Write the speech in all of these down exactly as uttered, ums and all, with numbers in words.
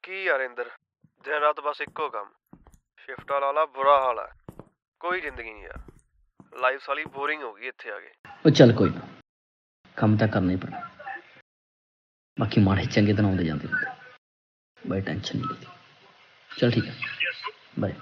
ਕੀ ਯਾਰ ਇੰਦਰ, ਦਿਨ ਰਾਤ ਬਸ ਇੱਕੋ ਕੰਮ। ਸ਼ਿਫਟਾਂ ਲਾ ਲਾ, ਬੁਰਾ ਹਾਲ ਹੈ। ਕੋਈ ਜ਼ਿੰਦਗੀ ਨਹੀਂ ਯਾਰ, ਲਾਈਫ ਸਾਲੀ ਬੋਰਿੰਗ ਹੋ ਗਈ ਇੱਥੇ ਆ ਕੇ। ਉਹ ਚੱਲ ਕੋਈ ਨਾ, ਕੰਮ ਤਾਂ ਕਰਨਾ ਹੀ ਪੈਣਾ। ਬਾਕੀ ਮਾੜੇ ਚੰਗੇ ਦਿਨ ਆਉਂਦੇ ਜਾਂਦੇ ਰਹਿੰਦੇ, ਬਾਈ ਟੈਨਸ਼ਨ ਨਹੀਂ ਲਈ। ਚੱਲ ਠੀਕ ਹੈ, ਬਾਏ।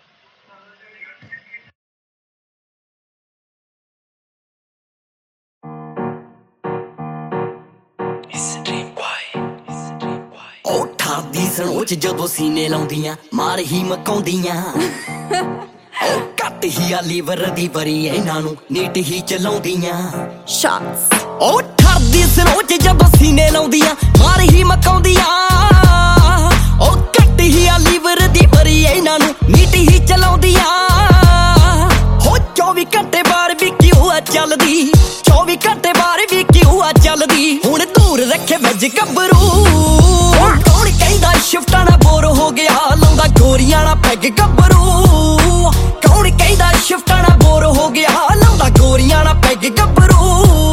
ਦੀ ਸਨੋਚ ਜਦੋਂ ਸੀਨੇ ਲਾਉਂਦੀਆਂ ਮਾਰ ਹੀ ਮਕਾਉਂਦੀਆਂ ਉਹ ਕੱਟ ਹੀ ਆ ਲੀਵਰ ਦੀ ਬਰੀ ਇਹਨਾਂ ਨੂੰ ਨੀਟ ਹੀ ਚਲਾਉਂਦੀਆਂ ਸ਼ਾਟਸ ਉਹ ਠਰਦੀ ਸਨੋਚ ਜਦੋਂ ਸੀਨੇ ਲਾਉਂਦੀਆਂ ਮਾਰ ਹੀ ਮਕਾਉਂਦੀਆਂ ਉਹ ਕੱਟ ਹੀ ਆ ਲੀਵਰ ਦੀ ਬਰੀ ਇਹਨਾਂ ਨੂੰ ਨੀਟ ਹੀ ਚਲਾਉਂਦੀਆਂ ਹੋ ਚੌਵੀ ਘੰਟੇ ਬਾਹਰ ਵੀ ਕਿਉਂ ਆ ਚੱਲਦੀ ਚੌਵੀ ਘੰਟੇ ਬਾਹਰ ਵੀ ਕਿਉਂ ਆ ਚੱਲਦੀ ਹੁਣ ਦੂਰ ਰੱਖੇ ਵੱਜ ਗੱਭਰੂ ਕੌਣ ਕਹਿੰਦਾ ਸ਼ਿਫਟਾਂ ਨਾਲ ਬੋਰ ਹੋ ਗਿਆ ਲਾਉਂਦਾ ਗੋਰੀਆਂ ਨਾਲ ਪੈਗ ਗੱਭਰੂ ਕੌਣ ਕਹਿੰਦਾ ਸ਼ਿਫਟਾਂ ਨਾਲ ਬੋਰ ਹੋ ਗਿਆ ਲਾਉਂਦਾ ਗੋਰੀਆਂ ਨਾਲ ਪੈਗ ਗੱਭਰੂ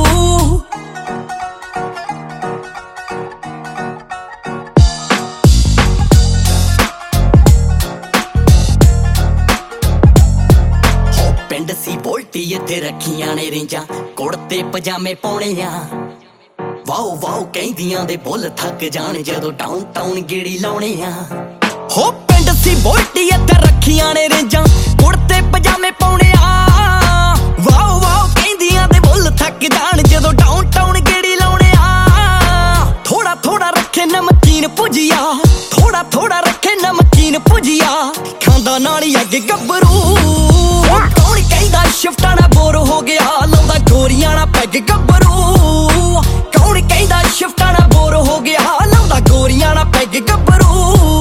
ਹੋ ਪਿੰਡ ਸੀ ਬੋਲਟੀ ਇੱਥੇ ਰੱਖੀਆਂ ਨੇ ਰੇਂਜਾਂ ਕੁੜਤੇ ਪਜਾਮੇ ਪਾਉਣੇ ਆ ਵਾਓ ਵਾਓ ਕਹਿੰਦੀਆਂ ਦੇ ਬੁੱਲ ਥੱਕ ਜਾਣ ਜਦੋਂ ਡਾਊਨ ਟਾਊਨ ਗੇੜੀ ਲਾਉਣੇ ਆ ਹੋ ਪਿੰਡ ਸੀ ਬੋਲਟੀ ਇੱਥੇ ਰੱਖੀਆਂ ਨੇ ਰੇਂਜਾਂ ਕੁੜਤੇ ਪਜਾਮੇ ਪਾਉਣੇ ਆ ਵਾਓ ਵਾਓ ਕਹਿੰਦੀਆਂ ਦੇ ਬੁੱਲ ਥੱਕ ਜਾਣ ਜਦੋਂ ਡਾਊਨ ਟਾਊਨ ਗੇੜੀ ਲਾਉਣੇ ਆ ਥੋੜਾ ਥੋੜਾ ਰੱਖੇ ਨਮਕੀਨ ਭੁਜੀਆ ਥੋੜਾ ਥੋੜਾ ਰੱਖੇ ਨਮਕੀਨ ਭੁਜੀਆ ਖਾਂਦਾ ਨਾਲ ਹੀ ਅੱਗ ਗੱਭਰੂ ਕੌਣ ਕਹਿੰਦਾ ਸ਼ਿਫਟਾਂ ਨਾਲ ਬੋਰ ਹੋ ਗਿਆ ਲਾਉਂਦਾ ਗੋਰੀਆਂ ਨਾਲ ਪੈਗ ਗੱਭਰੂ ਕੌਣ ਕਹਿੰਦਾ ਸ਼ਿਫਟਾਂ ਨਾਲ ਬੋਰ ਹੋ ਗਿਆ ਲਾਉਂਦਾ ਗੋਰੀਆਂ ਨਾਲ ਪੈਗ ਗੱਭਰੂ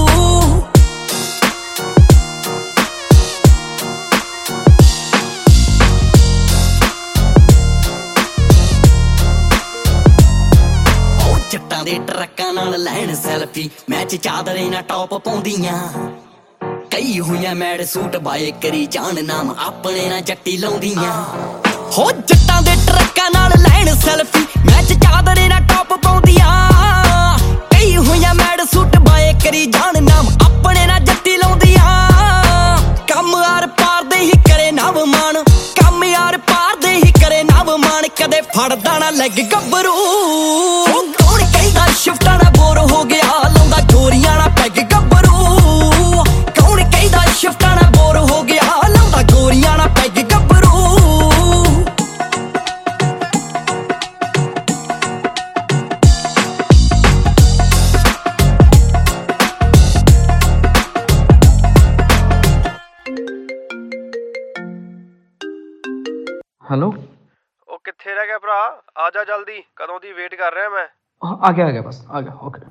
ਉਹ ਜੱਟਾਂ ਦੇ ਟਰੱਕਾਂ ਨਾਲ ਲੈਣ ਸੈਲਫੀ ਮੈਚ ਚਾਦਰੇ ਨਾਲ ਟੌਪ ਪਾਉਂਦੀਆਂ ਕਈ ਹੋਈਆਂ ਮੈਡ ਸੂਟ ਬਾਏ ਕਰੀ ਜਾਣ ਨਾਮ ਆਪਣੇ ਨਾਲ ਜੱਟੀ ਲਾਉਂਦੀਆਂ ਹੋ ਜੱਟਾਂ ਦੇ ਟਰੱਕਾਂ ਨਾਲ ਲੈਣ ਸੈਲਫੀ ਮੈਚ ਚਾਦਰੇ ਨਾਲ ਟੌਪ ਪਾਉਂਦੀਆਂ ਕਈ ਹੋਈਆਂ ਮੈਡ ਸੂਟ ਬਾਏ ਕਰੀ ਜਾਣ ਨਾਮ ਆਪਣੇ ਨਾਲ ਜੱਟੀ ਲਾਉਂਦੀਆਂ ਕੰਮ ਆਰ ਪਾਰ ਦੇ ਹੀ ਕਰੇ ਨਵ ਮਾਨ ਕੰਮ ਯਾਰ ਪਾਰ ਦੇ ਹੀ ਕਰੇ ਨਵ ਮਾਨ ਕਦੇ ਫੜਦਾ ਨਾ ਲੱਗ ਗੱਭਰੂ ਕੌਣ ਕਹਿੰਦਾ ਸ਼ਿਫਟਾਂ ਨਾਲ ਬੋਰ ਹੋ ਗਿਆ ਲਾਉਂਦਾ ਗੋਰੀਆਂ ਨਾਲ ਪੈਗ ਗੱਭਰੂ ਕੌਣ ਕਹਿੰਦਾ ਸ਼ਿਫਟਾਂ ਨਾਲ ਬੋਰ ਹੋ ਗਿਆ ਲਾਉਂਦਾ ਗੋਰੀਆਂ ਨਾਲ ਪੈਗ ਗੱਭਰੂ ਹੈਲੋ, ਉਹ ਕਿੱਥੇ ਰਹਿ ਗਿਆ ਭਰਾ? ਆ ਜਾ ਜਲਦੀ, ਕਦੋਂ ਦੀ ਵੇਟ ਕਰ ਰਿਹਾ ਮੈਂ। ਆ ਗਿਆ ਆ ਗਿਆ ਬਸ ਆ ਗਿਆ ਓਕੇ।